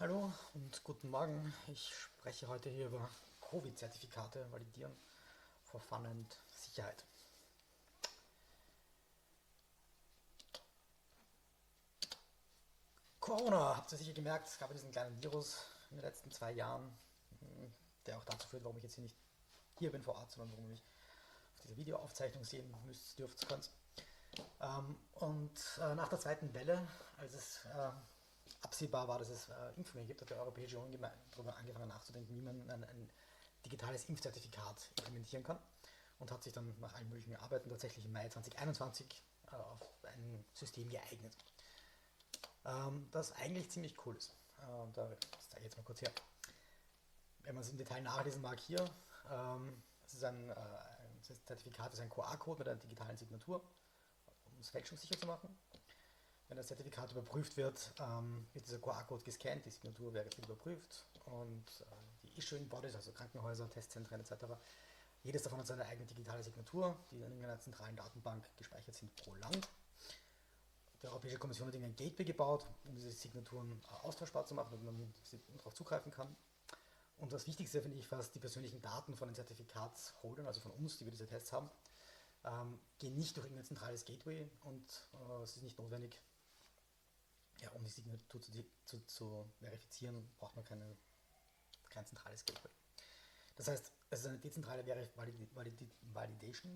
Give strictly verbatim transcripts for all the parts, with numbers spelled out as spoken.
Hallo und guten Morgen. Ich spreche heute hier über Covid-Zertifikate validieren for Fun and Sicherheit. Corona, habt ihr sicher gemerkt, es gab ja diesen kleinen Virus in den letzten zwei Jahren, der auch dazu führt, warum ich jetzt hier nicht hier bin vor Ort, sondern warum ihr mich auf dieser Videoaufzeichnung sehen müsst, dürft, könnt. Ähm, und äh, nach der zweiten Welle, als es äh, absehbar war, dass es äh, Impfungen gibt, hat die Europäische Union darüber angefangen nachzudenken, wie man ein, ein digitales Impfzertifikat implementieren kann und hat sich dann nach allen möglichen Arbeiten tatsächlich im Mai zweitausendeinundzwanzig äh, auf ein System geeignet, ähm, das eigentlich ziemlich cool ist. Äh, da zeige ich jetzt mal kurz her. Wenn man es im Detail nachlesen mag, hier, ähm, es ist ein, äh, ein Zertifikat, ist ein Q R-Code mit einer digitalen Signatur, um es fälschungssicher zu machen. Wenn das Zertifikat überprüft wird, ähm, wird dieser Q R-Code gescannt, die Signatur wird überprüft und äh, die Issuing Bodies, also Krankenhäuser, Testzentren et cetera, jedes davon hat seine eigene digitale Signatur, die in einer zentralen Datenbank gespeichert sind pro Land. Die Europäische Kommission hat ein Gateway gebaut, um diese Signaturen äh, austauschbar zu machen, damit man darauf zugreifen kann. Und das Wichtigste finde ich fast, die persönlichen Daten von den Zertifikatsholdern, also von uns, die wir diese Tests haben, ähm, gehen nicht durch irgendein zentrales Gateway und äh, es ist nicht notwendig, ja, um die Signatur zu, zu, zu verifizieren, braucht man keine, kein zentrales Gateway. Das heißt, es ist eine dezentrale Valid Valid Validation.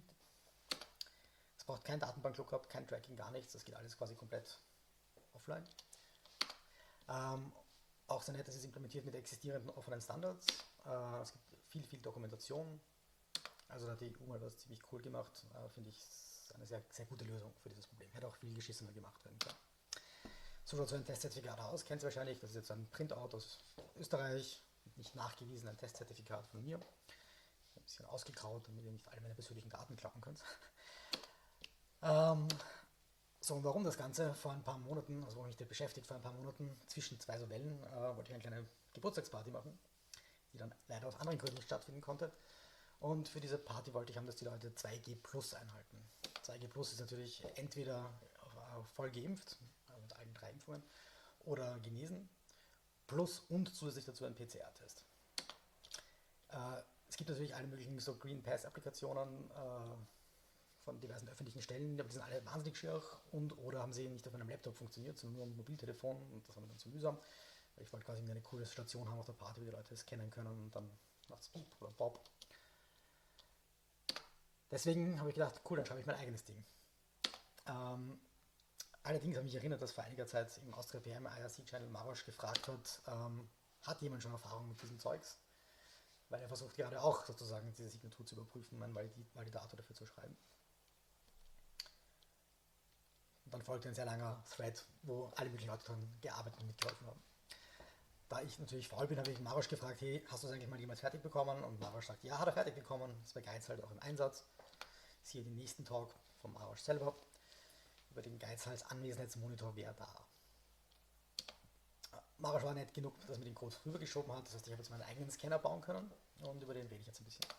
Es braucht kein Datenbank-Lookup, kein Tracking, gar nichts. Das geht alles quasi komplett offline. Ähm, auch sehr nett, das ist implementiert mit existierenden offenen Standards. Äh, es gibt viel, viel Dokumentation. Also da hat die E U mal was ziemlich cool gemacht. Äh, Finde ich eine sehr, sehr gute Lösung für dieses Problem. Hätte auch viel geschissener gemacht werden können. So schaut so ein Testzertifikat aus. Kennt ihr wahrscheinlich. Das ist jetzt ein Printout aus Österreich. Nicht nachgewiesen, ein Testzertifikat von mir. Ein bisschen ausgegraut, damit ihr nicht alle meine persönlichen Daten klappen könnt. ähm, so, und warum das Ganze? Vor ein paar Monaten, also warum mich das beschäftigt, vor ein paar Monaten zwischen zwei so Wellen, äh, wollte ich eine kleine Geburtstagsparty machen, die dann leider aus anderen Gründen nicht stattfinden konnte. Und für diese Party wollte ich haben, dass die Leute zwei G Plus einhalten. zwei G Plus ist natürlich entweder voll geimpft, also mit allen drei Impfungen, oder genesen, plus und zusätzlich dazu ein P C R-Test. Äh, es gibt natürlich alle möglichen so Green Pass-Applikationen äh, von diversen öffentlichen Stellen, aber die sind alle wahnsinnig schier und oder haben sie nicht auf einem Laptop funktioniert, sondern nur am Mobiltelefon und das war mir dann zu mühsam. Ich wollte quasi eine coole Station haben auf der Party, wo die Leute es kennen können und dann macht es Piep oder Bob. Deswegen habe ich gedacht, cool, dann schreibe ich mein eigenes Ding. Ähm, allerdings habe ich mich erinnert, dass vor einiger Zeit im Austria P M I R C-Channel Marosch gefragt hat, ähm, hat jemand schon Erfahrung mit diesem Zeugs? Weil er versucht gerade auch sozusagen diese Signatur zu überprüfen, einen Validator dafür zu schreiben. Und dann folgte ein sehr langer Thread, wo alle möglichen Leute dran gearbeitet und mitgeholfen haben. Da ich natürlich faul bin, habe ich Marosch gefragt, hey, hast du das eigentlich mal jemals fertig bekommen? Und Marosch sagt, ja, hat er fertig bekommen. Das bei Geiz halt auch im Einsatz. Siehe den nächsten Talk vom Marosch selber. Über den Geizhals Anwesenheitsmonitor wäre da. Marosch war nett genug, dass er mir den Code rübergeschoben hat. Das heißt, ich habe jetzt meinen eigenen Scanner bauen können und über den rede ich jetzt ein bisschen.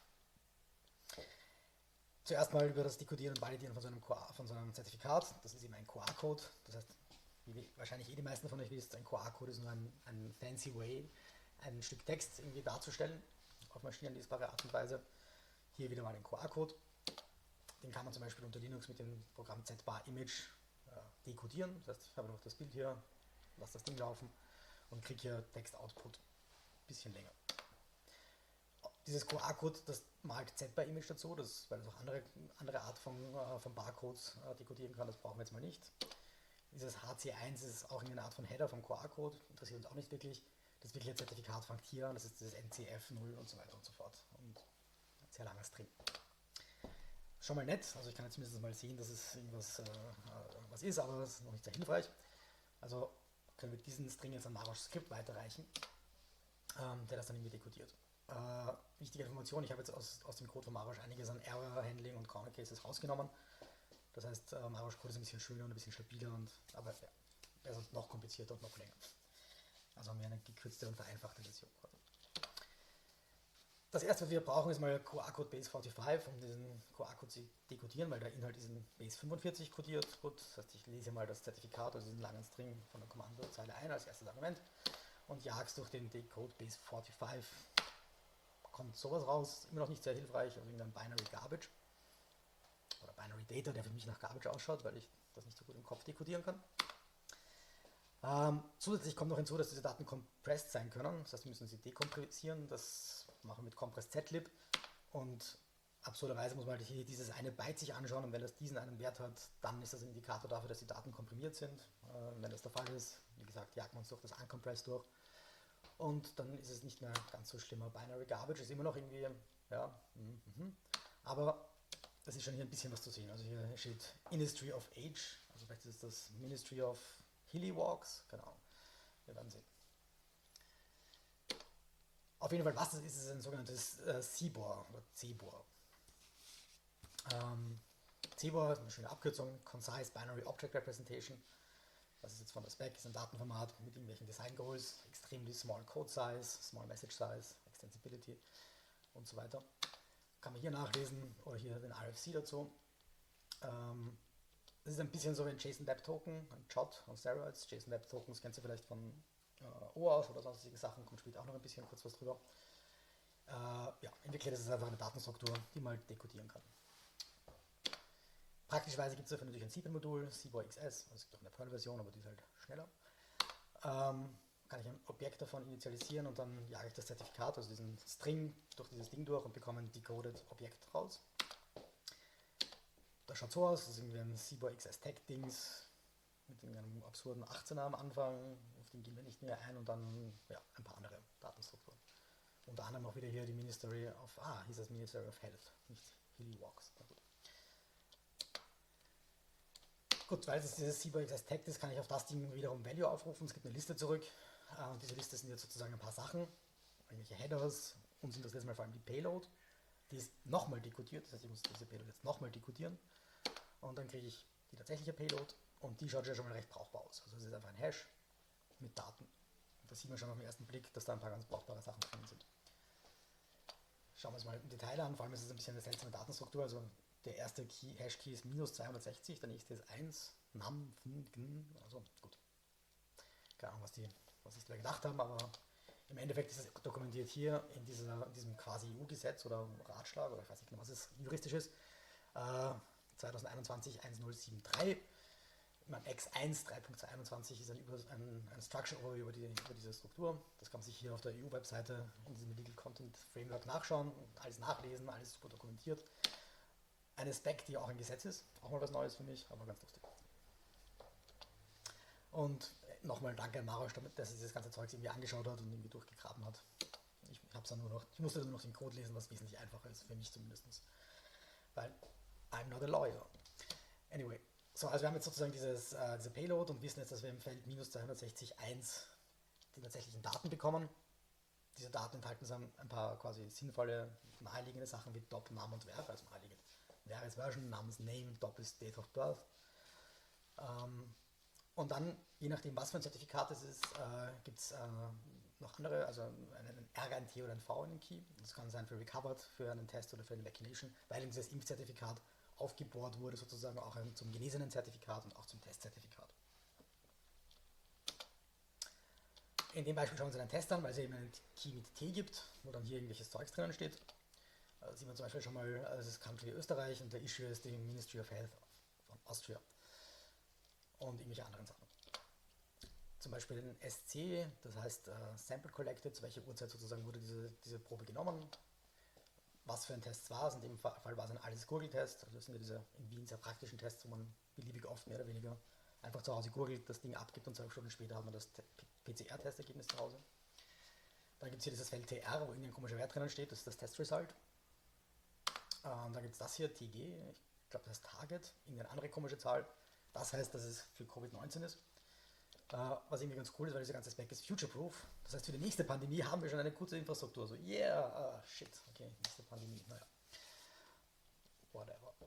Zuerst mal über das Dekodieren und Validieren von so einem, von so einem Zertifikat. Das ist eben ein Q R-Code. Das heißt, wie wahrscheinlich eh die meisten von euch wisst, ein Q R-Code ist nur ein, ein fancy way, ein Stück Text irgendwie darzustellen, auf maschinenlesbare Art und Weise. Hier wieder mal den Q R-Code. Den kann man zum Beispiel unter Linux mit dem Programm Z Bar Image äh, dekodieren. Das heißt, ich habe noch das Bild hier, lasse das Ding laufen und kriege hier Text-Output. Bisschen länger. Dieses Q R-Code, das malt Z Bar Image dazu, das, weil es auch andere, andere Art von, äh, von Barcodes äh, dekodieren kann, das brauchen wir jetzt mal nicht. Dieses H C eins ist auch eine Art von Header vom Q R-Code, interessiert uns auch nicht wirklich. Das wirkliche Zertifikat fängt hier an, das ist das N C F null und so weiter und so fort. Und ein sehr langer String. Schon mal nett, also ich kann jetzt zumindest mal sehen, dass es irgendwas äh, was ist, aber das ist noch nicht sehr hilfreich. Also können wir diesen String jetzt an Marosch Skript weiterreichen, ähm, der das dann irgendwie dekodiert. Äh, wichtige Information, ich habe jetzt aus, aus dem Code von Marosch einiges an Error-Handling und Corner Cases rausgenommen. Das heißt, äh, Marosch Code ist ein bisschen schöner und ein bisschen stabiler, und, aber ja, er ist noch komplizierter und noch länger. Also haben wir eine gekürzte und vereinfachte Version. Das erste, was wir brauchen, ist mal Q R-Code Base fünfundvierzig, um diesen Q R-Code zu dekodieren, weil der Inhalt ist in Base fünfundvierzig kodiert. Gut, das heißt, ich lese mal das Zertifikat, also diesen langen String von der Kommandozeile ein als erstes Argument und jagst durch den Decode Base fünfundvierzig. Kommt sowas raus, immer noch nicht sehr hilfreich, also irgendein Binary Garbage oder Binary Data, der für mich nach Garbage ausschaut, weil ich das nicht so gut im Kopf dekodieren kann. Ähm, zusätzlich kommt noch hinzu, dass diese Daten compressed sein können, das heißt, wir müssen sie dekompressieren, das machen wir mit Compress zlib und absurderweise muss man halt hier dieses eine Byte sich anschauen und wenn das diesen einen Wert hat, dann ist das ein Indikator dafür, dass die Daten komprimiert sind. Äh, wenn das der Fall ist, wie gesagt, jagt man es durch das Uncompressed durch und dann ist es nicht mehr ganz so schlimmer. Binary Garbage ist immer noch irgendwie, ja, mm, mm, aber das ist schon hier ein bisschen was zu sehen. Also hier steht Ministry of Age, also vielleicht ist das Ministry of Hilly Walks, genau, wir werden sehen. Auf jeden Fall, was das ist, ist ein sogenanntes äh, C B O R oder C B O R. Ähm, C B O R ist eine schöne Abkürzung, Concise Binary Object Representation. Das ist jetzt von der Spec, ist ein Datenformat mit irgendwelchen Design Goals, extremely small code size, small message size, extensibility und so weiter. Kann man hier nachlesen oder hier den R F C dazu. Ähm, das ist ein bisschen so wie ein JSON Web Token, ein J O T on Steroids. JSON Web Tokens kennst du vielleicht von äh, OAuth oder sonstige Sachen, kommt später auch noch ein bisschen kurz was drüber. Äh, ja, in Wirklichkeit ist es einfach eine Datenstruktur, die man halt dekodieren kann. Praktischerweise gibt es dafür natürlich ein C P I-Modul, C B O R X S, also es gibt auch eine Perl-Version, aber die ist halt schneller. Ähm, kann ich ein Objekt davon initialisieren und dann jage ich das Zertifikat, also diesen String, durch dieses Ding durch und bekomme ein decoded Objekt raus. Das schaut so aus, das ist irgendwie ein C B O R X S-Tag-Dings mit einem absurden achtzehner am Anfang, auf den gehen wir nicht mehr ein und dann ja, ein paar andere Datenstrukturen. Unter anderem auch wieder hier die Ministry of, ah, hieß das Ministry of Health, nicht Hilly Walks. Na gut. Gut, weil es dieses C B O R X S-Tag ist, kann ich auf das Ding wiederum Value aufrufen. Es gibt eine Liste zurück. Äh, und diese Liste sind jetzt sozusagen ein paar Sachen, irgendwelche Headers. Uns interessiert mal vor allem die Payload. Die ist nochmal dekodiert, das heißt, ich muss diese Payload jetzt nochmal dekodieren. Und dann kriege ich die tatsächliche Payload und die schaut ja schon mal recht brauchbar aus. Also es ist einfach ein Hash mit Daten. Und da sieht man schon auf den ersten Blick, dass da ein paar ganz brauchbare Sachen drin sind. Schauen wir uns mal im Detail an, vor allem ist es ein bisschen eine seltsame Datenstruktur. Also der erste Key, Hash-Key ist minus zweihundertsechzig, der nächste ist eins, nam, fn, also gut. Keine Ahnung, was die, was sich da gedacht haben, aber im Endeffekt ist es dokumentiert hier in, dieser, in diesem quasi E U-Gesetz oder Ratschlag, oder ich weiß nicht genau, was es juristisch ist, äh, zwanzig einundzwanzig eintausendsiebenhundertreißig. Mein X eins drei Punkt zweiundzwanzig ist ein, ein, ein Structure Overview über, die, über diese Struktur. Das kann man sich hier auf der E U-Webseite in diesem Legal Content Framework nachschauen, alles nachlesen, alles super dokumentiert. Eine Spec, die auch ein Gesetz ist, auch mal was Neues für mich, aber ganz lustig. Und nochmal danke an Marosch, damit dass er sich das ganze Zeug irgendwie angeschaut hat und irgendwie durchgegraben hat. Ich, hab's dann nur noch, ich musste nur noch den Code lesen, was wesentlich einfacher ist, für mich zumindest. Weil I'm not a lawyer. Anyway, so, also wir haben jetzt sozusagen dieses, äh, diese Payload und wissen jetzt, dass wir im Feld minus zweihundertsechzig Punkt eins die tatsächlichen Daten bekommen. Diese Daten enthalten dann ein paar quasi sinnvolle, naheliegende Sachen wie Dop, Name und Verb, also naheliegend. Verb ist Version, Name ist Name, Dop ist Date of Birth. Ähm, und dann, je nachdem was für ein Zertifikat es ist, äh, gibt es äh, noch andere, also einen R, ein T oder ein V in den Key. Das kann sein für Recovered, für einen Test oder für eine Vaccination, weil eben dieses Impfzertifikat aufgebohrt wurde, sozusagen auch zum genesenen Zertifikat und auch zum Testzertifikat. In dem Beispiel schauen wir uns einen Test an, weil es eben einen Key mit T gibt, wo dann hier irgendwelches Zeugs drinnen steht. Da sieht man zum Beispiel schon mal, das ist Country Österreich und der Issue ist die Ministry of Health von Austria und irgendwelche anderen Sachen. Zum Beispiel den S C, das heißt uh, Sample Collected, zu welcher Uhrzeit sozusagen wurde diese, diese Probe genommen, was für ein Test war es. In dem Fall war es ein Alles-Google-Test, also das sind ja diese in Wien sehr praktischen Tests, wo man beliebig oft mehr oder weniger einfach zu Hause googelt, das Ding abgibt und zwölf Stunden später hat man das P C R-Testergebnis zu Hause. Dann gibt es hier dieses Feld T R, wo irgendein komischer Wert drinnen steht, das ist das Test-Result. Ähm, dann gibt es das hier, T G, ich glaube das heißt Target, irgendeine andere komische Zahl. Das heißt, dass es für Covid neunzehn ist. Äh, was irgendwie ganz cool ist, weil dieser ganze Spec ist future-proof. Das heißt, für die nächste Pandemie haben wir schon eine gute Infrastruktur. So, yeah, ah, shit, okay, nächste Pandemie, naja. Whatever.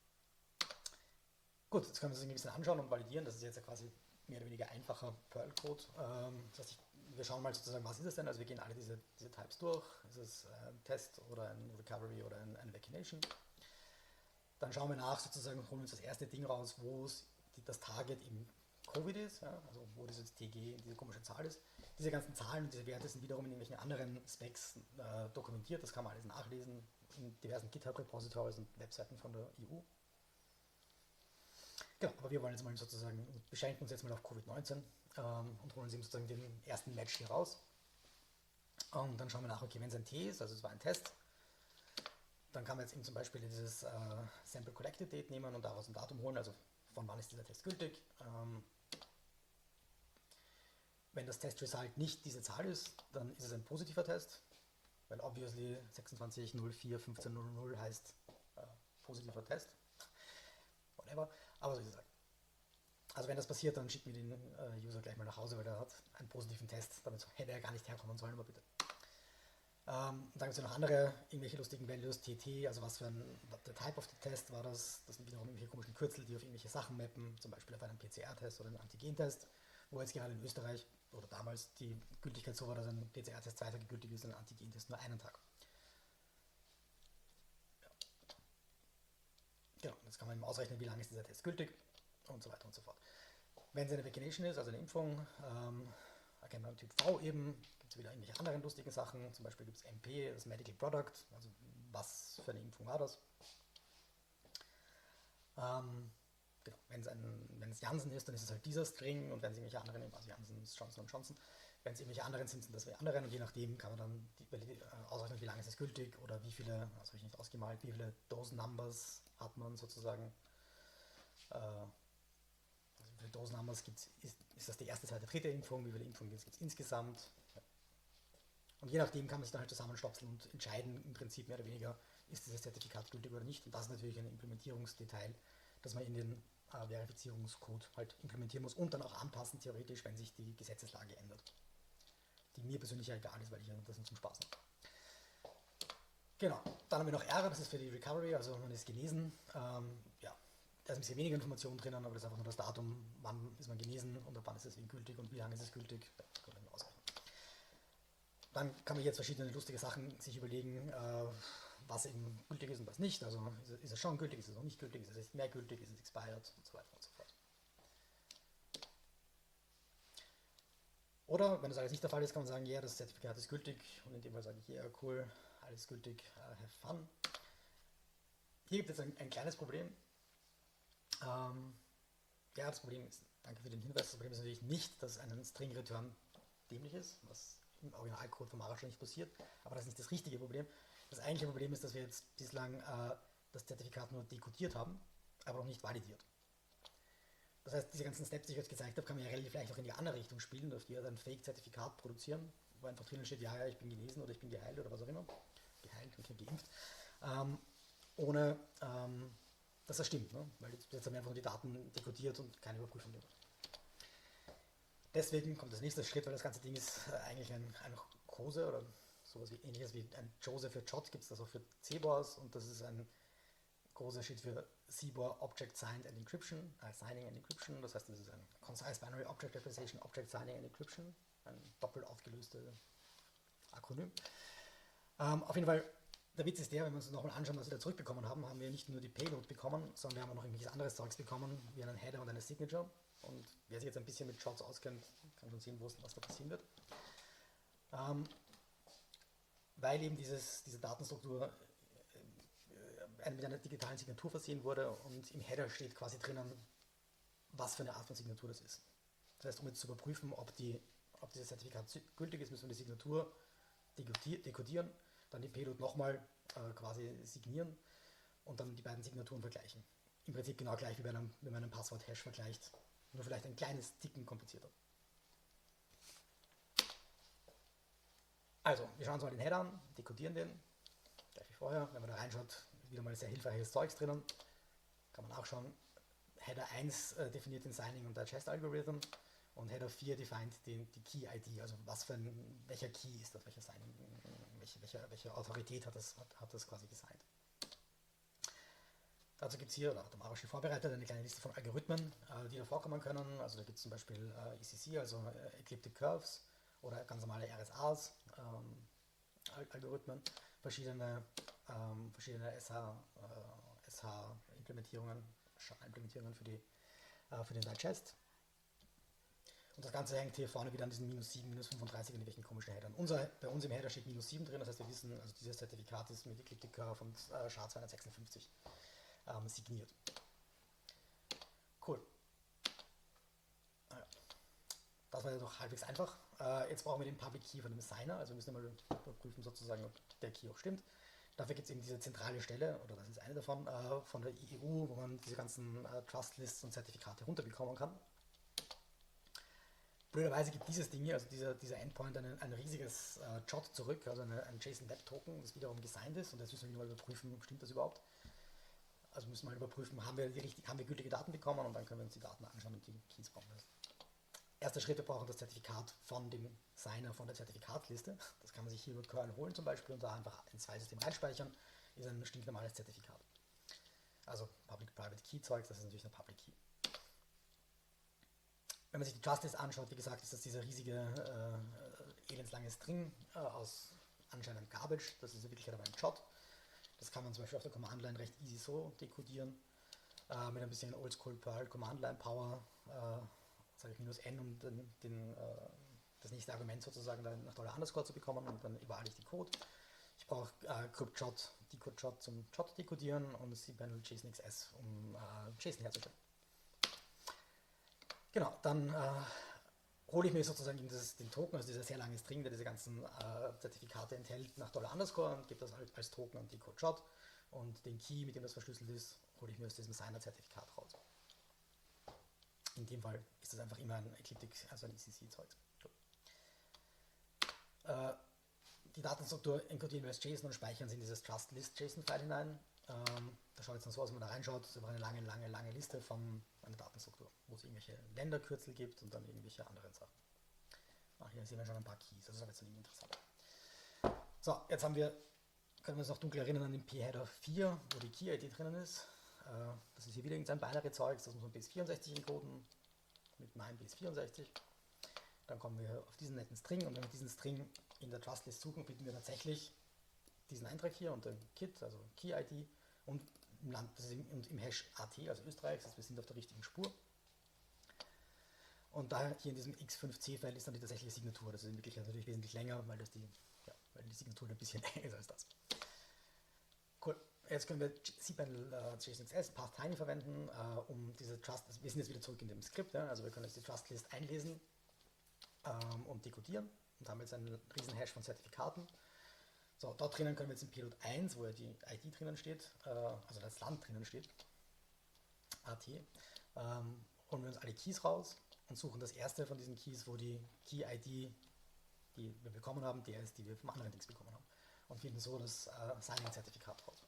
Gut, jetzt können wir uns ein bisschen anschauen und validieren. Das ist jetzt ja quasi mehr oder weniger einfacher Perl-Code. Ähm, das heißt, ich, wir schauen mal sozusagen, was ist es denn? Also wir gehen alle diese, diese Types durch. Ist es ein Test oder ein Recovery oder ein, eine Vaccination? Dann schauen wir nach, sozusagen, holen uns das erste Ding raus, wo es das Target im Covid ist, ja, also wo dieses T G, diese komische Zahl ist. Diese ganzen Zahlen und diese Werte sind wiederum in irgendwelchen anderen Specs äh, dokumentiert. Das kann man alles nachlesen in diversen GitHub-Repositories und Webseiten von der E U. Genau, aber wir wollen jetzt mal sozusagen, beschränken uns jetzt mal auf Covid neunzehn ähm, und holen uns eben sozusagen den ersten Match hier raus. Und dann schauen wir nach, okay, wenn es ein T ist, also es war ein Test, dann kann man jetzt eben zum Beispiel dieses äh, Sample Collected Date nehmen und daraus ein Datum holen, also von wann ist dieser Test gültig. Ähm, wenn das Testresult nicht diese Zahl ist, dann ist es ein positiver Test, weil obviously sechsundzwanzig null vier fünfzehn null null heißt äh, positiver Test. Whatever, aber so ist es halt. Also wenn das passiert, dann schicken wir den äh, User gleich mal nach Hause, weil er hat einen positiven Test, damit hätte er gar nicht herkommen sollen, aber bitte. Ähm, dann gibt es ja noch andere, irgendwelche lustigen Values, T T, also was für ein, der Type of the Test war das, das sind wiederum irgendwelche komischen Kürzel, die auf irgendwelche Sachen mappen, zum Beispiel auf einen P C R-Test oder einen Antigen-Test, wo jetzt gerade in Österreich oder damals die Gültigkeit so war, dass ein P C R-Test zwei Tage gültig ist und ein Antigen-Test nur einen Tag. Ja. Genau, jetzt kann man eben ausrechnen, wie lange ist dieser Test gültig und so weiter und so fort. Wenn es eine Vaccination ist, also eine Impfung, ähm, erkennt man Typ V eben, gibt es wieder irgendwelche anderen lustigen Sachen, zum Beispiel gibt es M P, das Medical Product, also was für eine Impfung war das. Ähm, genau, wenn es ein, wenn es Janssen ist, dann ist es halt dieser String und wenn es irgendwelche anderen, also Janssen ist Johnson und Johnson, wenn es irgendwelche anderen sind, sind das die anderen und je nachdem kann man dann die, äh, ausrechnen, wie lange ist es gültig oder wie viele, das habe ich nicht ausgemalt, wie viele Dose Numbers hat man sozusagen. Äh, also wie viele Dose Numbers gibt es, ist, ist das die erste, zweite, dritte Impfung, wie viele Impfungen gibt es insgesamt. Ja. Und je nachdem kann man sich dann halt zusammenstopseln und entscheiden, im Prinzip mehr oder weniger, ist dieses Zertifikat gültig oder nicht. Und das ist natürlich ein Implementierungsdetail, das man in den äh, Verifizierungscode halt implementieren muss und dann auch anpassen, theoretisch, wenn sich die Gesetzeslage ändert. Die mir persönlich ja egal ist, weil ich ja das nur zum Spaß mache. Genau, dann haben wir noch R, das ist für die Recovery, also man ist genesen. Ähm, ja, da ist ein bisschen weniger Informationen drinnen, aber das ist einfach nur das Datum, wann ist man genesen und ab wann ist es gültig und wie lange ist es gültig. Ja, das kann man ausrechnen. Dann kann man jetzt verschiedene lustige Sachen sich überlegen, äh, was eben gültig ist und was nicht. Also ist es schon gültig, ist es auch nicht gültig, ist es mehr gültig, ist es expired und so weiter und so fort. Oder, wenn das alles nicht der Fall ist, kann man sagen, ja, yeah, das Zertifikat ist gültig und in dem Fall sage ich, ja, yeah, cool, alles gültig, uh, have fun. Hier gibt es jetzt ein, ein kleines Problem. Ähm, ja, das Problem ist, danke für den Hinweis, das Problem ist natürlich nicht, dass ein String-Return dämlich ist, was im Originalcode von Mara schon nicht passiert, aber das ist nicht das richtige Problem. Das eigentliche Problem ist, dass wir jetzt bislang äh, das Zertifikat nur dekodiert haben, aber noch nicht validiert. Das heißt, diese ganzen Steps, die ich jetzt gezeigt habe, kann man ja relativ leicht auch in die andere Richtung spielen, dass wir ein Fake-Zertifikat produzieren, wo einfach drinnen steht, ja, ja, ich bin genesen oder ich bin geheilt oder was auch immer. Geheilt und geimpft. Ähm, ohne, ähm, dass das stimmt, ne? Weil jetzt, jetzt haben wir einfach nur die Daten dekodiert und keine Überprüfung gemacht. Deswegen kommt das nächste Schritt, weil das ganze Ding ist eigentlich ein, ein Kose oder sowas wie ähnliches wie ein Joseph für Jot, gibt es das auch für C B O R S und das ist ein großer Schritt für C B O R Object Signed and Encryption, äh, Signing and Encryption, das heißt, das ist ein Concise Binary Object Representation, Object Signing and Encryption, ein doppelt aufgelöstes Akronym. Ähm, auf jeden Fall, der Witz ist der, wenn wir uns nochmal anschauen, was wir da zurückbekommen haben, haben wir nicht nur die Payload bekommen, sondern wir haben auch noch irgendwelches anderes Zeugs bekommen, wie einen Header und eine Signature. Und wer sich jetzt ein bisschen mit Shots auskennt, kann schon sehen, was da passieren wird. Ähm, weil eben dieses, diese Datenstruktur äh, mit einer digitalen Signatur versehen wurde und im Header steht quasi drinnen, was für eine Art von Signatur das ist. Das heißt, um jetzt zu überprüfen, ob, die, ob dieses Zertifikat gültig ist, müssen wir die Signatur dekodieren, dann die Payload nochmal äh, quasi signieren und dann die beiden Signaturen vergleichen. Im Prinzip genau gleich wie bei einem, wenn man einen Passwort-Hash vergleicht, nur vielleicht ein kleines Ticken komplizierter. Also, wir schauen uns mal den Header an, dekodieren den, gleich wie vorher. Wenn man da reinschaut, wieder mal sehr hilfreiches Zeugs drinnen. Kann man nachschauen. Header eins äh, definiert den Signing und Digest Algorithm und Header vier definiert den, die Key I D, also was für ein, welcher Key ist das, welcher Signing, welche, welche, welche Autorität hat das, hat, hat das quasi gesigned. Dazu gibt es hier, oder hat der Mara schon vorbereitet, eine kleine Liste von Algorithmen, äh, die da vorkommen können. Also da gibt es zum Beispiel äh, E C C, also äh, Ecliptic Curves oder ganz normale R S As, ähm, Algorithmen, verschiedene, ähm, verschiedene S H-Implementierungen, äh, S H Implementierungen für, die, äh, für den Digest. das Ganze hängt hier vorne wieder an diesen minus sieben, minus fünfunddreißig in irgendwelchen komischen Headern. Unser, bei uns im Header steht minus sieben drin, das heißt wir wissen, also dieses Zertifikat ist mit Ecliptic Curve und äh, S H A zweihundertsechsundfünfzig ähm, signiert. Cool. Naja. Das war ja doch halbwegs einfach. Äh, jetzt brauchen wir den Public Key von dem Signer, also wir müssen mal überprüfen sozusagen, ob der Key auch stimmt. Dafür gibt es eben diese zentrale Stelle, oder das ist eine davon, äh, von der E U, wo man diese ganzen äh, Trust Lists und Zertifikate runterbekommen kann. Blöderweise gibt dieses Ding hier, also dieser, dieser Endpoint, ein, ein riesiges äh, J O T zurück, also eine, ein JSON Web Token, das wiederum gesigned ist, und jetzt müssen wir mal überprüfen, stimmt das überhaupt? Also müssen wir mal überprüfen, haben wir, die richtig, haben wir gültige Daten bekommen, und dann können wir uns die Daten anschauen und die Keys brauchen wir. Erster Schritt, wir brauchen das Zertifikat von dem Signer von der Zertifikatliste. Das kann man sich hier über curl holen zum Beispiel und da einfach ins Filesystem reinspeichern. Ist ein stinknormales Zertifikat. Also Public-Private Key-Zeug, das ist natürlich eine Public Key. Wenn man sich die Trust List anschaut, wie gesagt, ist das dieser riesige, äh, elendslange String äh, aus anscheinend Garbage. Das ist in Wirklichkeit aber ein J O T. Das kann man zum Beispiel auf der Command-Line recht easy so dekodieren. Äh, mit ein bisschen Oldschool Perl Command-Line Power. Äh, sage ich minus n, um den, den, äh, das nächste Argument sozusagen dann nach Dollar Underscore zu bekommen, und dann überall ich die Code. Ich brauche äh, CryptJot, DecodeJot zum J O T dekodieren und cPanel JSON-X S, um äh, JSON herzustellen. Genau, dann äh, hole ich mir sozusagen dieses, den Token, also dieser sehr lange String, der diese ganzen äh, Zertifikate enthält, nach Dollar Underscore und gebe das als, als Token an DecodeJot, und den Key, mit dem das verschlüsselt ist, hole ich mir aus diesem Signer-Zertifikat raus. In dem Fall ist das einfach immer ein Ecliptic, also ein E C C-Zeug. Äh, die Datenstruktur encodieren wir als JSON und speichern sie in dieses Trust List JSON-File hinein. Ähm, da schaut jetzt dann so aus, wenn man da reinschaut, das ist einfach eine lange, lange, lange Liste von einer Datenstruktur, wo es irgendwelche Länderkürzel gibt und dann irgendwelche anderen Sachen. Ach, hier sehen wir schon ein paar Keys, das ist aber jetzt nicht interessant. So, jetzt haben wir, können wir uns noch dunkel erinnern an den P-Header vier, wo die Key-I D drinnen ist. Das ist hier wieder irgendein Binary-Zeug, das muss man base vierundsechzig encoden, mit meinem base vierundsechzig. Dann kommen wir auf diesen netten String, und wenn wir diesen String in der Trust List suchen, finden wir tatsächlich diesen Eintrag hier unter Kit, also Key-I D, und im, Land, und im Hash A T, also Österreich, das heißt, wir sind auf der richtigen Spur. Und da hier in diesem X fünf C-File ist dann die tatsächliche Signatur. Das ist in Wirklichkeit natürlich wesentlich länger, weil, das die, ja, weil die Signatur ein bisschen länger ist als das. Cool. Jetzt können wir cPanel äh, JSON-X S, PathTiny verwenden, äh, um diese Trust, also wir sind jetzt wieder zurück in dem Skript, ja, also wir können jetzt die Trust List einlesen ähm, und dekodieren und haben jetzt einen riesen Hash von Zertifikaten. So, dort drinnen können wir jetzt in Payload eins, wo ja die I D drinnen steht, äh, also das Land drinnen steht, A T, ähm, holen wir uns alle Keys raus und suchen das erste von diesen Keys, wo die Key-I D, die wir bekommen haben, der ist, die wir vom anderen Dings bekommen haben, und finden so das äh, Signing-Zertifikat raus.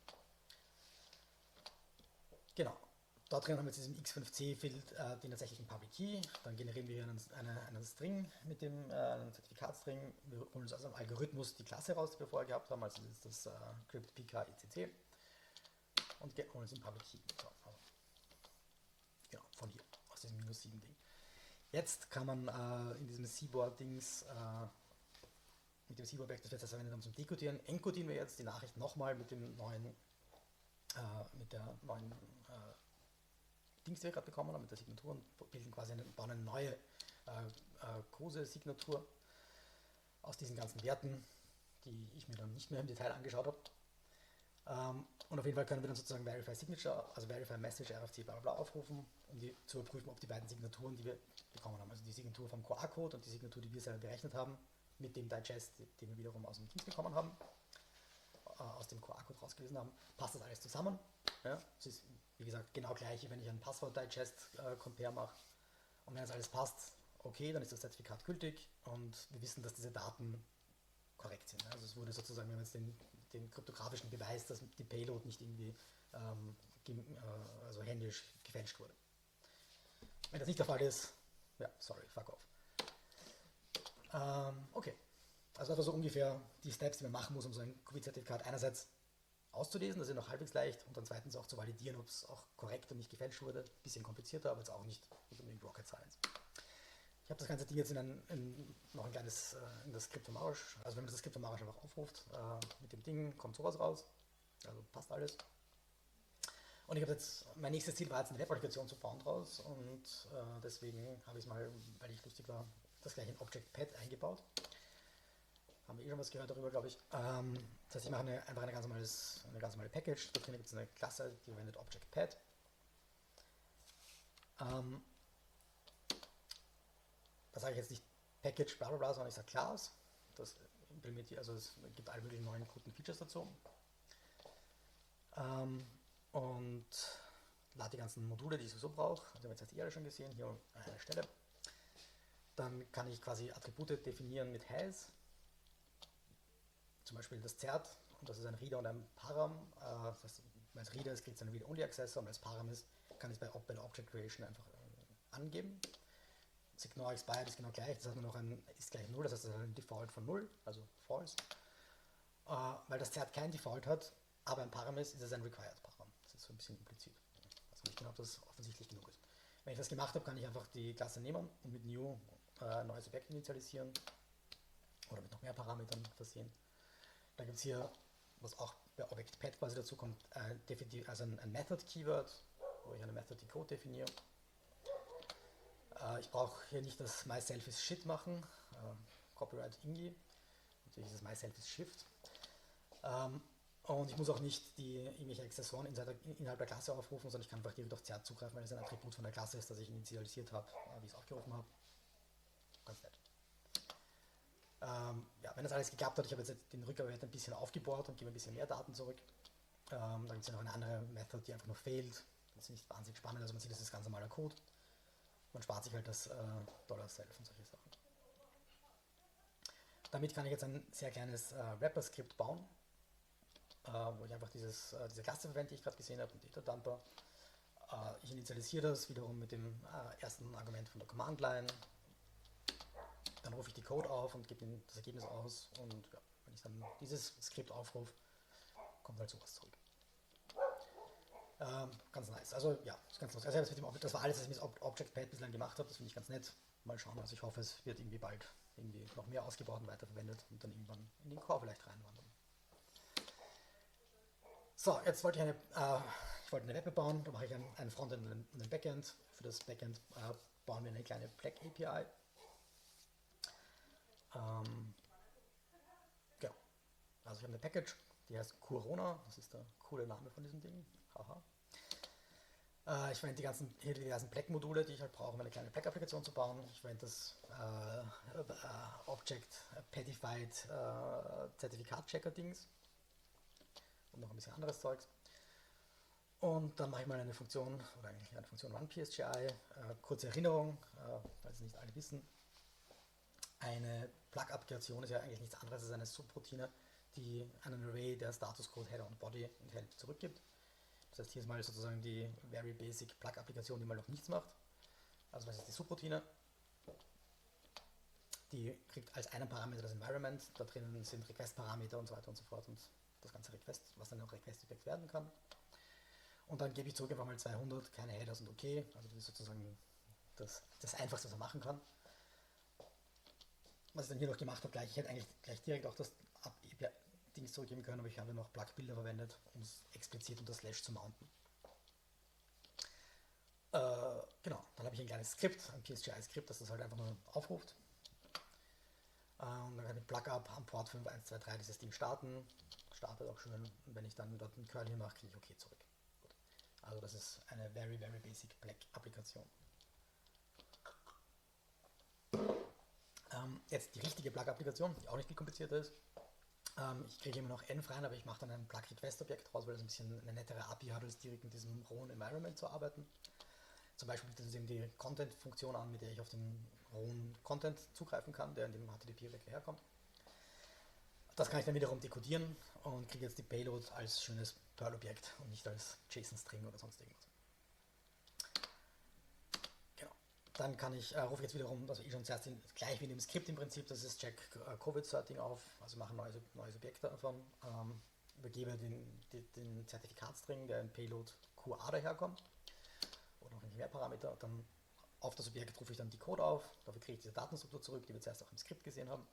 Genau, dort drin haben wir jetzt diesen X fünf C-Field, äh, den tatsächlichen Public Key. Dann generieren wir einen, eine, einen String mit dem äh, einen Zertifikatstring. Wir holen uns also im Algorithmus die Klasse raus, die wir vorher gehabt haben, also das ist das äh, Crypt P K E C C, und holen uns den Public Key. So, also, genau, von hier, aus diesem minus sieben Ding. Jetzt kann man äh, in diesem Seaboard-Dings, äh, mit dem Seaboard-Back, das wir jetzt verwendet haben zum Dekodieren, encodieren wir jetzt die Nachricht nochmal mit dem neuen äh, mit der neuen äh, Dings, die wir gerade bekommen haben, mit der Signatur, und bilden quasi eine, bauen eine neue äh, äh, Kose-Signatur aus diesen ganzen Werten, die ich mir dann nicht mehr im Detail angeschaut habe. Ähm, und auf jeden Fall können wir dann sozusagen Verify Signature, also Verify Message, R F C, bla bla bla aufrufen, um die zu überprüfen, ob die beiden Signaturen, die wir bekommen haben, also die Signatur vom Q R-Code und die Signatur, die wir selber berechnet haben, mit dem Digest, den wir wiederum aus dem Teams bekommen haben, aus dem Q R-Code rausgelesen haben, passt das alles zusammen. Ja, es ist, wie gesagt, genau gleich, wenn ich einen Passwort-Digest-Compare äh, mache. Und wenn das alles passt, okay, dann ist das Zertifikat gültig und wir wissen, dass diese Daten korrekt sind. Also es wurde sozusagen, wir haben jetzt den, den kryptografischen Beweis, dass die Payload nicht irgendwie ähm, äh, also händisch gefälscht wurde. Wenn das nicht der Fall ist, ja, sorry, fuck off. Ähm, okay. Also einfach so ungefähr die Steps, die man machen muss, um so ein Qubit-Zertifikat einerseits auszulesen, das ist noch halbwegs leicht, und dann zweitens auch zu validieren, ob es auch korrekt und nicht gefälscht wurde. Bisschen komplizierter, aber jetzt auch nicht unbedingt Rocket Science. Ich habe das ganze Ding jetzt in, ein, in noch ein kleines, äh, in das Skript vom Arsch, also wenn man das Skript vom Arsch einfach aufruft, äh, mit dem Ding kommt sowas raus, also passt alles. Und ich habe jetzt, mein nächstes Ziel war jetzt eine Web-Applikation zu bauen draus und äh, deswegen habe ich es mal, weil ich lustig war, das gleich in Object-Pad eingebaut. Haben wir eh schon was gehört darüber, glaube ich. Ähm, das heißt, ich mache eine, einfach eine ganz, normales, eine ganz normale Package. Da drin gibt es eine Klasse, die verwendet Object-Pad. Ähm, da sage ich jetzt nicht Package bla bla bla, sondern ich sage Class. Das implementiert, also es gibt alle möglichen neuen guten Features dazu. Ähm, und lade die ganzen Module, die ich sowieso brauche. Also jetzt habt ihr alle schon gesehen, hier an einer Stelle. Dann kann ich quasi Attribute definieren mit Has. Zum Beispiel das Zert, und das ist ein Reader und ein Param. Äh, das heißt, wenn es Reader ist, kriegt es einen Reader-Only-Accessor, und wenn es Param ist, kann ich es bei, bei der Object Creation einfach äh, angeben. Signor expired ist genau gleich, das heißt nur noch ein ist gleich null, das heißt, das ist ein Default von null, also false. Äh, weil das Zert kein Default hat, aber ein Param ist, ist es ein Required Param. Das ist so ein bisschen implizit. Also nicht genau, ob das offensichtlich genug ist. Wenn ich das gemacht habe, kann ich einfach die Klasse nehmen und mit new äh, ein neues Objekt initialisieren oder mit noch mehr Parametern versehen. Dann gibt es hier, was auch bei Object-Pad quasi dazu kommt, äh, also ein, ein Method-Keyword, wo ich eine Method die Code definiere. Äh, ich brauche hier nicht das myself is shit machen, äh, Copyright Ingi, natürlich ist das myself is shift. Ähm, und ich muss auch nicht die irgendwelche Accessoren innerhalb der Klasse aufrufen, sondern ich kann einfach direkt auf Zert zugreifen, weil es ein Attribut von der Klasse ist, das ich initialisiert habe, äh, wie ich es aufgerufen habe. Ganz nett. Ähm, ja, wenn das alles geklappt hat, ich habe jetzt den Rückgabewerter ein bisschen aufgebohrt und gebe ein bisschen mehr Daten zurück. Ähm, dann gibt es ja noch eine andere Method, die einfach nur fehlt. Das ist nicht wahnsinnig spannend, also man sieht, das ist ganz normaler Code. Man spart sich halt das äh, Dollar-Self und solche Sachen. Damit kann ich jetzt ein sehr kleines äh, Wrapper-Skript bauen, äh, wo ich einfach dieses, äh, diese Klasse verwende, die ich gerade gesehen habe, einen Data-Dumper. Äh, ich initialisiere das wiederum mit dem äh, ersten Argument von der Command-Line. Dann rufe ich die Code auf und gebe das Ergebnis aus und ja, wenn ich dann dieses Skript aufrufe, kommt halt sowas zurück. Ähm, ganz nice. Also ja, ist ganz nice. Also das, mit dem, das war alles, was ich mit Object-Pad bislang gemacht habe. Das finde ich ganz nett. Mal schauen. Also ich hoffe, es wird irgendwie bald irgendwie noch mehr ausgebaut und weiterverwendet und dann irgendwann in den Core vielleicht reinwandern. So, jetzt wollte ich eine, äh, ich wollte eine Web bauen. Da mache ich ein, ein Frontend und ein Backend. Für das Backend äh, bauen wir eine kleine Black A P I. Ähm, genau. Also ich habe eine Package, die heißt Corona. Das ist der coole Name von diesem Ding. Haha. Äh, ich verwende die ganzen, hier die diversen Black-Module, die ich halt brauche, um eine kleine Black-Applikation zu bauen. Ich verwende das äh, äh, Object Padified äh, Zertifikat-Checker-Dings und noch ein bisschen anderes Zeugs. Und dann mache ich mal eine Funktion, oder eigentlich eine Funktion runPSGI. Äh, kurze Erinnerung, äh, weil es nicht alle wissen. Eine Plug-Applikation ist ja eigentlich nichts anderes als eine Subroutine, die einen Array der Statuscode Header und Body enthält, zurückgibt. Das heißt, hier ist mal sozusagen die very basic Plug-Applikation, die mal noch nichts macht. Also das ist die Subroutine. Die kriegt als einen Parameter das Environment, da drinnen sind Request-Parameter und so weiter und so fort und das ganze Request, was dann auch Request-Objekt werden kann. Und dann gebe ich zurück einfach mal zweihundert, keine Headers und okay. Also das ist sozusagen das, das Einfachste, was man machen kann. Was ich dann hier noch gemacht habe, gleich, ich hätte eigentlich gleich direkt auch das Dings zurückgeben können, aber ich habe noch Plug-Bilder verwendet, um es explizit unter Slash zu mounten. Äh, genau, dann habe ich ein kleines Skript, ein P S G I-Skript, das das halt einfach nur aufruft. Äh, und dann kann ich Plug-Up am Port fünf eins zwei drei dieses Ding starten. Startet auch schön. Und wenn ich dann dort einen Curl hier mache, kriege ich OK zurück. Gut. Also das ist eine very, very basic Black-Applikation. Ähm, jetzt die richtige Plug-Applikation, die auch nicht viel komplizierter ist. Ähm, ich kriege immer noch env rein, aber ich mache dann ein Plug-Request-Objekt raus, weil das ein bisschen eine nettere A P I hat, als direkt mit diesem rohen Environment zu arbeiten. Zum Beispiel bietet es eben die Content-Funktion an, mit der ich auf den rohen Content zugreifen kann, der in dem H T T P-Objekt herkommt. Das kann ich dann wiederum dekodieren und kriege jetzt die Payload als schönes Perl-Objekt und nicht als JSON-String oder sonst irgendwas. Genau. Dann kann ich, äh, rufe jetzt wiederum, also ich schon zuerst in, gleich wie in dem Skript im Prinzip, das ist Check äh, Covid-Sorting auf, also mache ein neues, neues Objekt davon, ähm, übergebe den, den, den Zertifikatstring, der in Payload Q A daherkommt, oder noch mehr Parameter, dann auf das Objekt rufe ich dann die Code auf, dafür kriege ich diese Datenstruktur zurück, die wir zuerst auch im Skript gesehen haben.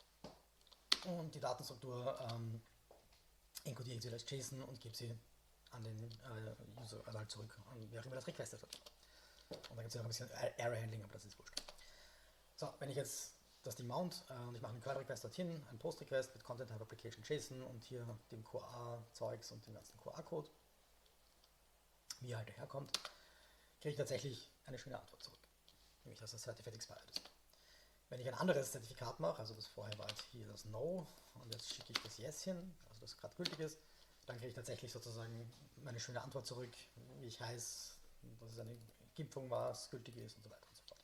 Und die Datenstruktur ähm, encodiere ich wieder als JSON und gebe sie an den äh, User, also halt zurück, an wer auch immer das requestet hat. Und da gibt es ja noch ein bisschen Error Handling, aber das ist wurscht. So, wenn ich jetzt das Ding mount äh, und ich mache einen Curl Request dorthin, einen Post Request mit Content Type Application JSON und hier dem Q A-Zeugs und dem ganzen Q A-Code, wie er halt daherkommt, kriege ich tatsächlich eine schöne Antwort zurück. Nämlich, dass das Certificate expired ist. Wenn ich ein anderes Zertifikat mache, also das vorher war jetzt hier das No und jetzt schicke ich das Yes hin, also das gerade gültig ist, dann kriege ich tatsächlich sozusagen meine schöne Antwort zurück, wie ich heiße, dass es eine Impfung war, es gültig ist und so weiter und so fort.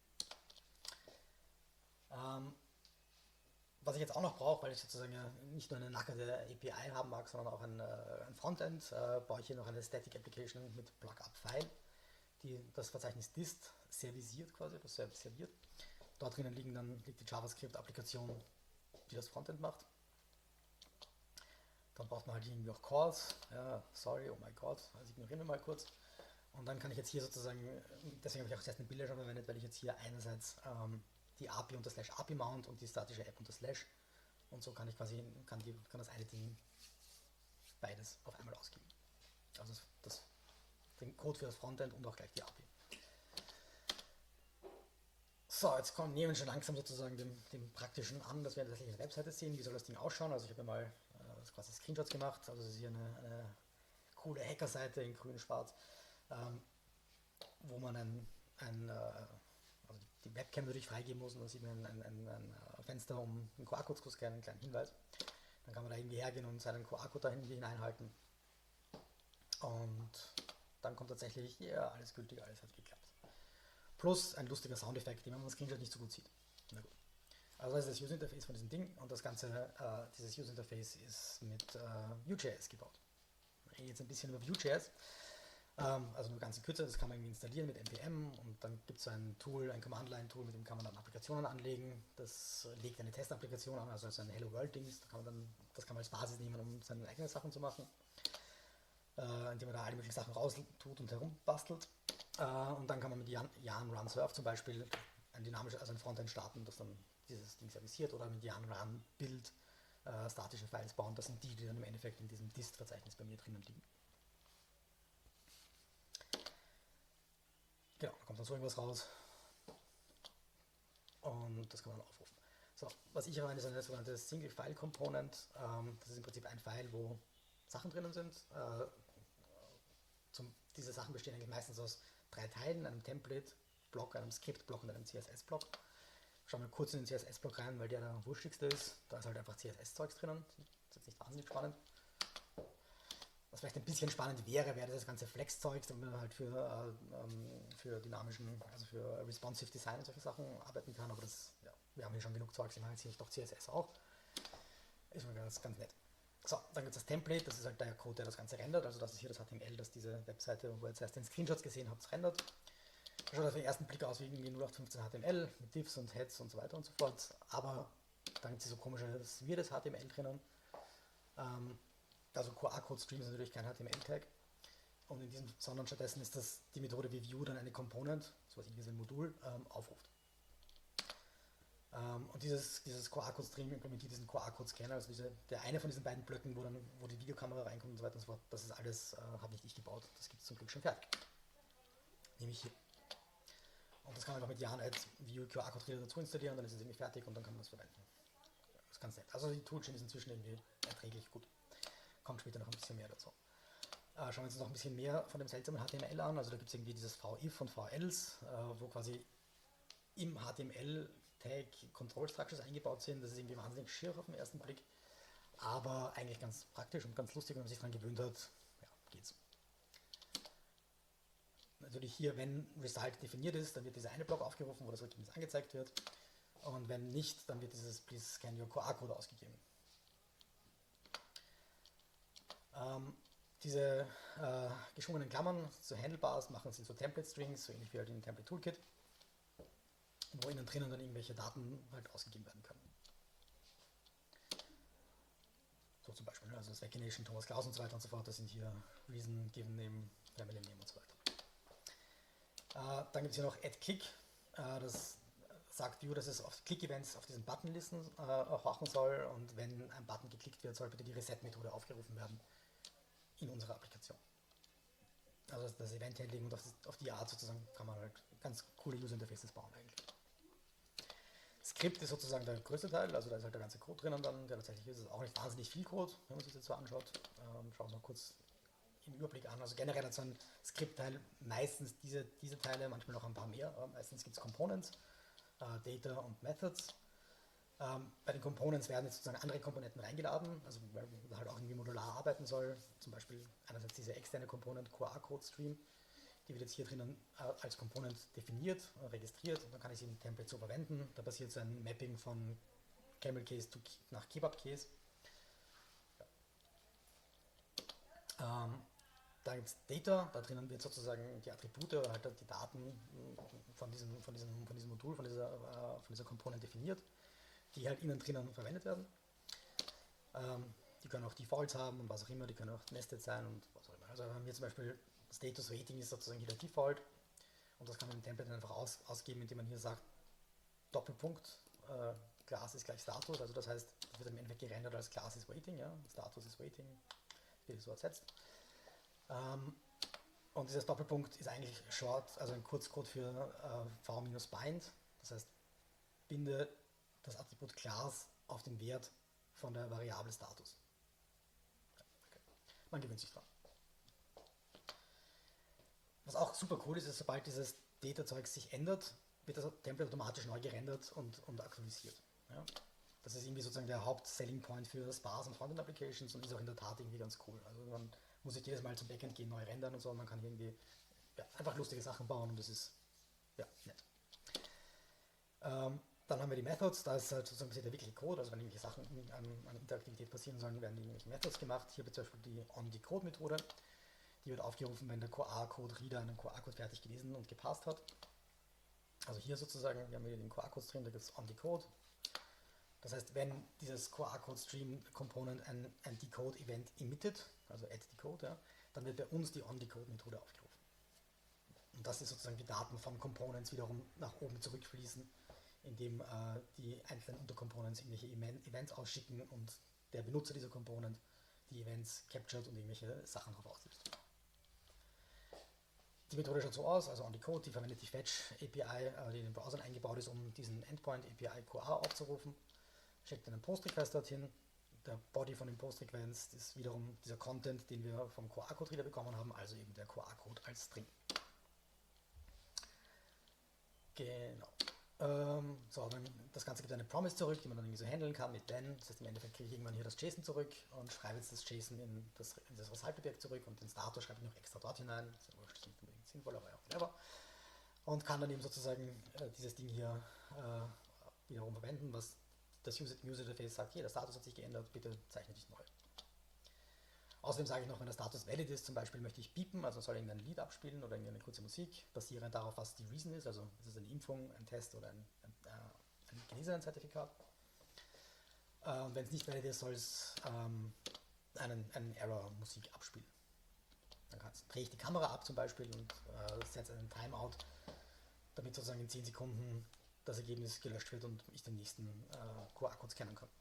Ähm, was ich jetzt auch noch brauche, weil ich sozusagen nicht nur eine nackte A P I haben mag, sondern auch ein, äh, ein Frontend, äh, baue ich hier noch eine Static Application mit Plug-up-File, die das Verzeichnis dist servisiert quasi, das serviert. Dort drinnen liegen dann, liegt die JavaScript-Applikation, die das Frontend macht. Dann braucht man halt irgendwie auch Calls. Ja, sorry, oh my god, also ignorieren wir mal kurz. Und dann kann ich jetzt hier sozusagen, deswegen habe ich auch zuerst eine Bilder schon verwendet, weil ich jetzt hier einerseits ähm, die A P I und das Slash A P I Mount und die statische App und das Slash. Und so kann ich quasi, kann, die, kann das eine Ding beides auf einmal ausgeben. Also das, das, den Code für das Frontend und auch gleich die A P I. So, jetzt kommen, nehmen wir schon langsam sozusagen dem, dem Praktischen an, dass wir tatsächlich eine Webseite sehen. Wie soll das Ding ausschauen? Also ich habe mir mal äh, quasi Screenshots gemacht. Also das ist hier eine, eine coole Hacker-Seite in grün-schwarz, ähm, wo man ein, ein äh, also die Webcam natürlich freigeben muss und dann sieht man ein, ein, ein, ein Fenster, um einen Q R-Code zu scannen, einen kleinen Hinweis. Dann kann man da irgendwie hergehen und seinen Q R-Code da hineinhalten. Und dann kommt tatsächlich, ja, alles gültig, alles hat geklappt. Plus ein lustiger Soundeffekt, den man im Screenshot nicht so gut sieht. Na gut. Also das ist das User Interface von diesem Ding und das ganze, äh, dieses User Interface ist mit äh, Vue.js gebaut. Ich rede jetzt ein bisschen über Vue.js, ähm, also nur ganz in Kürze, das kann man irgendwie installieren mit N P M und dann gibt es ein Tool, ein Command-Line-Tool, mit dem kann man dann Applikationen anlegen. Das legt eine Testapplikation an, also ein Hello World-Dings, da kann man dann, das kann man als Basis nehmen, um seine eigenen Sachen zu machen, äh, indem man da alle möglichen Sachen raustut und herumbastelt. Uh, und dann kann man mit Yarn, Yarn Run Surf zum Beispiel ein dynamisches, also ein Frontend starten, das dann dieses Ding serviciert, oder mit Yarn Run Build uh, statische Files bauen. Das sind die, die dann im Endeffekt in diesem dist-Verzeichnis bei mir drinnen liegen. Genau, da kommt dann so irgendwas raus und das kann man dann aufrufen. So, was ich erwähne, ist eine sogenannte Single File Component. Ähm, das ist im Prinzip ein File, wo Sachen drinnen sind. Äh, zum, diese Sachen bestehen eigentlich meistens aus drei Teilen, einem Template-Block, einem Script-Block und einem C S S-Block. Schauen wir kurz in den C S S-Block rein, weil der der wurschtigste ist. Da ist halt einfach C S S-Zeugs drinnen. Das ist jetzt nicht wahnsinnig spannend. Was vielleicht ein bisschen spannend wäre, wäre das ganze Flex-Zeugs, damit man halt für, äh, für dynamischen, also für responsive Design und solche Sachen arbeiten kann. Aber das, ja, wir haben hier schon genug Zeugs, ich mache jetzt hier doch C S S auch. Ist mir ganz, ganz nett. So, dann gibt es das Template, das ist halt der Code, der das Ganze rendert. Also das ist hier das H T M L, das diese Webseite, wo ihr jetzt erst den Screenshots gesehen habt, rendert. Schaut auf den ersten Blick aus wie irgendwie null acht fünfzehn H T M L mit Divs und Heads und so weiter und so fort. Aber dann gibt es so komisches, weirdes H T M L drinnen. Ähm, also Q R-Code-Stream ist natürlich kein H T M L-Tag. Und in diesem, sondern stattdessen ist das die Methode, wie Vue dann eine Component, so was ich wie so ein Modul, ähm, aufruft. Ähm, und dieses, dieses Q R-Code-Stream implementiert diesen Q R-Code-Scanner, also diese, der eine von diesen beiden Blöcken, wo, dann, wo die Videokamera reinkommt und so weiter und so fort. Das ist alles, äh, habe nicht ich gebaut. Das gibt es zum Glück schon fertig. Nämlich hier. Und das kann man einfach mit Yarn als Vue Q R-Code-Reader dazu installieren, dann ist es irgendwie fertig und dann kann man das verwenden. Das ist ganz nett. Also die Toolchain ist inzwischen irgendwie erträglich gut. Kommt später noch ein bisschen mehr dazu. Äh, schauen wir uns noch ein bisschen mehr von dem seltsamen H T M L an. Also da gibt es irgendwie dieses V-If und V-Else, äh, wo quasi im H T M L-Tag Control Structures eingebaut sind. Das ist irgendwie wahnsinnig schier auf den ersten Blick, aber eigentlich ganz praktisch und ganz lustig, wenn man sich daran gewöhnt hat. Ja, geht's. Natürlich hier, wenn Result definiert ist, dann wird dieser eine Block aufgerufen, wo das Ergebnis angezeigt wird. Und wenn nicht, dann wird dieses Please scan your Q R-Code ausgegeben. Ähm, diese äh, geschwungenen Klammern zu Handlebars machen sind so Template-Strings, so ähnlich wie halt in Template Toolkit, wo innen drinnen dann irgendwelche Daten halt ausgegeben werden können. So zum Beispiel, also das Vaccination, Thomas Klaus und so weiter und so fort, das sind hier Reason, Given Name, Family Name und so weiter. Äh, dann gibt es hier noch Add Click, äh, das sagt Vue, dass es auf Click-Events auf diesen Buttonlisten äh, horchen soll und wenn ein Button geklickt wird, soll bitte die Reset-Methode aufgerufen werden. in unserer Applikation. Also das, das Event-Handling und auf, auf die Art sozusagen kann man halt ganz coole User-Interfaces bauen eigentlich. Skript ist sozusagen der größte Teil, also da ist halt der ganze Code drinnen dann, der tatsächlich ist, ist auch nicht wahnsinnig viel Code, wenn man sich das so anschaut. Ähm, schauen wir uns mal kurz im Überblick an. Also generell hat so ein Skriptteil meistens diese, diese Teile, manchmal noch ein paar mehr. Äh, meistens gibt es Components, äh, Data und Methods. Ähm, bei den Components werden jetzt sozusagen andere Komponenten reingeladen, also weil man halt auch irgendwie modular arbeiten soll. Zum Beispiel einerseits diese externe Component Q R-Code-Stream, die wird jetzt hier drinnen äh, als Component definiert, äh, registriert und dann kann ich sie im Template so verwenden. Da passiert so ein Mapping von Camel Case to, nach Kebab Case. Ja. Ähm, da gibt es Data, da drinnen wird sozusagen die Attribute oder halt die Daten von diesem, von diesem, von diesem Modul, von dieser, äh, von dieser Component definiert, die halt innen drinnen verwendet werden. Ähm, die können auch Defaults haben und was auch immer, die können auch nested sein und was auch immer. Also wir haben hier zum Beispiel Status Rating ist sozusagen hier der Default und das kann man im Template einfach aus, ausgeben, indem man hier sagt Doppelpunkt, äh, Class ist gleich Status, also das heißt, das wird im Endeffekt gerendert als Class ist Waiting, ja, Status ist Waiting, wird so ersetzt. Ähm, und dieses Doppelpunkt ist eigentlich Short, also ein Kurzcode für äh, v-bind, das heißt, binde das Attribut Class auf den Wert von der Variable Status. Okay. Man gewöhnt sich dran. Was auch super cool ist, ist, sobald dieses Data-Zeug sich ändert, wird das Template automatisch neu gerendert und, und aktualisiert. Ja? Das ist irgendwie sozusagen der Haupt-Selling-Point für Sparse und Frontend-Applications und ist auch in der Tat irgendwie ganz cool. Also man muss nicht jedes Mal zum Backend gehen, neu rendern und so, man kann irgendwie ja, einfach lustige Sachen bauen und das ist ja, nett. Ähm, dann haben wir die Methods, da ist halt sozusagen der wirkliche Code, also wenn irgendwelche Sachen an, an Interaktivität passieren sollen, werden die irgendwelche Methods gemacht. Hier wird zum Beispiel die OnDecode-Methode, die wird aufgerufen, wenn der Q R-Code-Reader einen Q R-Code fertig gelesen und gepasst hat. Also hier sozusagen, wir haben hier den Q R-Code Stream, da gibt es OnDecode. Das heißt, wenn dieses Q R-Code Stream Component ein, ein Decode-Event emittet, also add Decode, ja, dann wird bei uns die OnDecode-Methode aufgerufen. Und das ist sozusagen die Daten von Components wiederum nach oben zurückfließen, indem äh, die einzelnen Untercomponents irgendwelche Events ausschicken und der Benutzer dieser Component die Events captured und irgendwelche Sachen darauf auslöst. Die Methode schaut so aus, also OnDecode, die verwendet die Fetch-A P I, äh, die in den Browsern eingebaut ist, um diesen Endpoint-A P I Q R aufzurufen. Schickt einen Post-Request dorthin. Der Body von dem Post-Request ist wiederum dieser Content, den wir vom Q R-Code-Reader bekommen haben, also eben der Q R-Code als String. Genau. Ähm, so, dann das Ganze gibt eine Promise zurück, die man dann irgendwie so handeln kann mit then. Das heißt, im Endeffekt kriege ich irgendwann hier das JSON zurück und schreibe jetzt das JSON in das, in das Result-Objekt zurück und den Status schreibe ich noch extra dort hinein. Das ist ja wurscht, nicht unbedingt sinnvoll, aber ja, whatever. Und kann dann eben sozusagen äh, dieses Ding hier äh, wiederum verwenden, was das User-Interface sagt, hier, der Status hat sich geändert, bitte zeichne dich neu. Außerdem sage ich noch, wenn der Status valid ist, zum Beispiel möchte ich piepen, also soll irgendein Lied abspielen oder irgendeine kurze Musik, basierend darauf, was die Reason ist, also ist es eine Impfung, ein Test oder ein, ein, äh, ein Genesenen-Zertifikat. Äh, wenn es nicht valid ist, soll es ähm, einen, einen Error-Musik abspielen. Dann drehe ich die Kamera ab zum Beispiel und äh, setze einen Timeout, damit sozusagen in zehn Sekunden das Ergebnis gelöscht wird und ich den nächsten äh, Q R-Code scannen kann.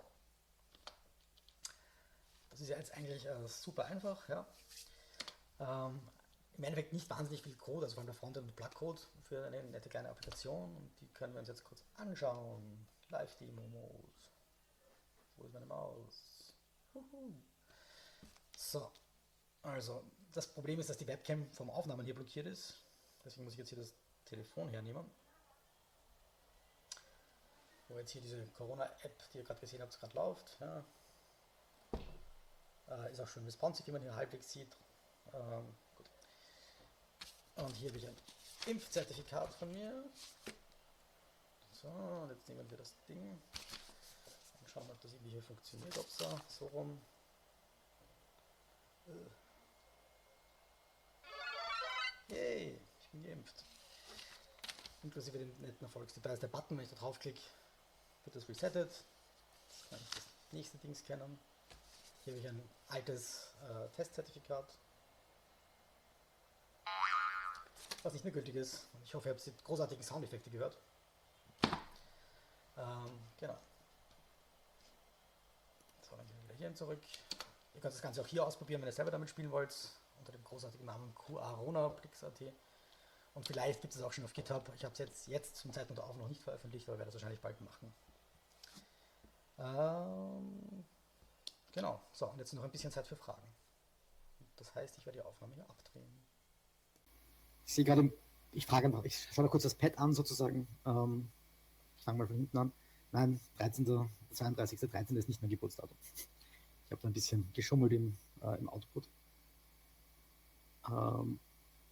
Das ist ja jetzt eigentlich äh, super einfach. Ja. Ähm, Im Endeffekt nicht wahnsinnig viel Code, also vor allem der Frontend und Plug-Code für eine nette kleine Applikation und die können wir uns jetzt kurz anschauen. Live-Demo-Mode. Wo ist meine Maus? Uhu. So, also das Problem ist, dass die Webcam vom Aufnahmen hier blockiert ist. Deswegen muss ich jetzt hier das Telefon hernehmen. Wo jetzt hier diese Corona-App, die ihr gerade gesehen habt, gerade läuft. Ja. Äh, ist auch schön responsive, wie man hier halbwegs sieht. Ähm, gut. Und hier habe ich ein Impfzertifikat von mir. So, und jetzt nehmen wir das Ding und schauen, ob das irgendwie hier funktioniert, ob es so, so rum. Yay, ich bin geimpft. Inklusive den netten Erfolgsdetails. Der Button, wenn ich da draufklicke, wird das resettet. Jetzt kann ich das nächste Ding scannen. Hier habe ich ein altes äh, Testzertifikat, was nicht mehr gültig ist. Und ich hoffe, ihr habt die großartigen Soundeffekte gehört. Ähm, genau. So, dann gehen wir wieder hierhin zurück. Ihr könnt das Ganze auch hier ausprobieren, wenn ihr selber damit spielen wollt, unter dem großartigen Namen QAronaPlix Punkt at. Und vielleicht gibt es auch schon auf GitHub. Ich habe es jetzt, jetzt zum Zeitpunkt der Aufnahme noch nicht veröffentlicht, aber werde das wahrscheinlich bald machen. Ähm, genau, so, und jetzt noch ein bisschen Zeit für Fragen. Das heißt, ich werde die Aufnahme hier abdrehen. Ich sehe gerade, ich frage einfach, ich schaue mal kurz das Pad an sozusagen. Ähm, ich fange mal von hinten an. Nein, dreizehnter, zweiunddreißigster dreizehnter ist nicht mein Geburtsdatum. Ich habe da ein bisschen geschummelt im, äh, im Output. Ähm,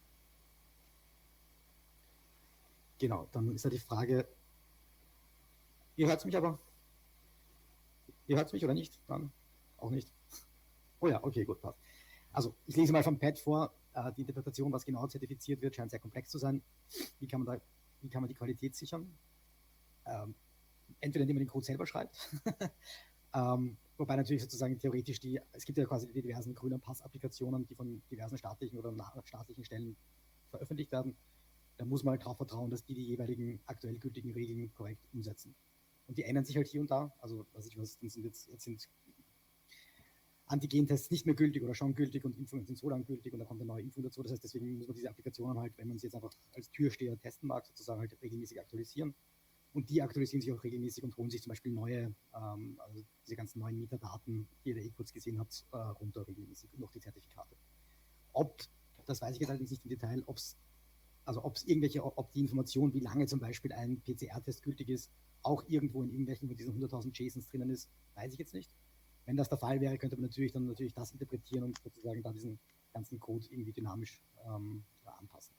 genau, dann ist da die Frage, ihr hört mich aber? Ihr hört mich oder nicht? Dann auch nicht. Oh ja, okay, gut, passt. Also ich lese mal vom Pad vor, äh, die Interpretation, was genau zertifiziert wird, scheint sehr komplex zu sein. Wie kann man, da, wie kann man die Qualität sichern? Ähm, entweder indem man den Code selber schreibt, ähm, wobei natürlich sozusagen theoretisch die, es gibt ja quasi die diversen grünen Pass-Applikationen, die von diversen staatlichen oder staatlichen Stellen veröffentlicht werden. Da muss man halt darauf vertrauen, dass die die jeweiligen aktuell gültigen Regeln korrekt umsetzen. Und die ändern sich halt hier und da. Also, was ich was, sind jetzt, jetzt sind Antigen-Tests nicht mehr gültig oder schon gültig und Impfungen sind so lang gültig und da kommt eine neue Impfung dazu. Das heißt, deswegen muss man diese Applikationen halt, wenn man sie jetzt einfach als Türsteher testen mag, sozusagen halt regelmäßig aktualisieren. Und die aktualisieren sich auch regelmäßig und holen sich zum Beispiel neue, ähm, also diese ganzen neuen Metadaten, die ihr eh kurz gesehen habt, äh, runter regelmäßig und auch die Zertifikate. Ob, das weiß ich jetzt allerdings nicht im Detail, ob es also ob es irgendwelche, ob die Information, wie lange zum Beispiel ein P C R-Test gültig ist, auch irgendwo in irgendwelchen von diesen hunderttausend JSONs drinnen ist, weiß ich jetzt nicht. Wenn das der Fall wäre, könnte man natürlich dann natürlich das interpretieren und sozusagen da diesen ganzen Code irgendwie dynamisch ähm, anpassen.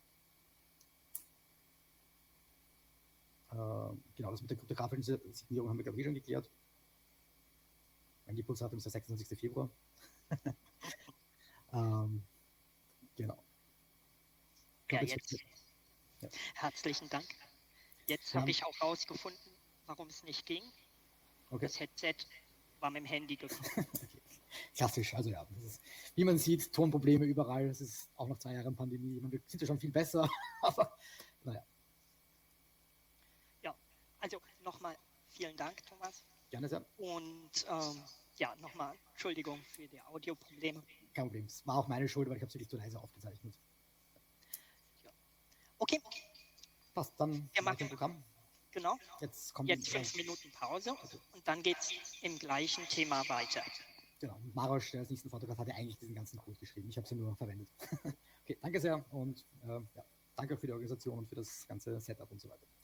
Äh, genau, das mit der kryptografischen Signierung haben wir, glaube ich, schon geklärt. Mein Geburtsdatum ist der sechsundzwanzigster Februar. ähm, genau. Ja, jetzt. Ja. Herzlichen Dank. Jetzt habe ich auch rausgefunden, warum es nicht ging. Okay. Das Headset war mit dem Handy gekommen. Okay. Klassisch, also ja, das ist, wie man sieht, Tonprobleme überall. Es ist auch noch zwei Jahre Pandemie. Wir sind ja schon viel besser, aber naja. Ja, also nochmal vielen Dank, Thomas. Gerne sehr. Und ähm, ja, nochmal Entschuldigung für die Audioprobleme. Kein Problem. Es war auch meine Schuld, weil ich habe es wirklich zu leise aufgezeichnet. Ja. Okay. Passt, dann ja, weiter im Programm. Genau. Jetzt kommt Jetzt fünf Minuten Pause okay. Und dann geht es im gleichen Thema weiter. Genau. Marosch, der als nächsten Fotograf, hat ja eigentlich diesen ganzen Code geschrieben. Ich habe sie nur verwendet. Okay, danke sehr und äh, ja, danke für die Organisation und für das ganze Setup und so weiter.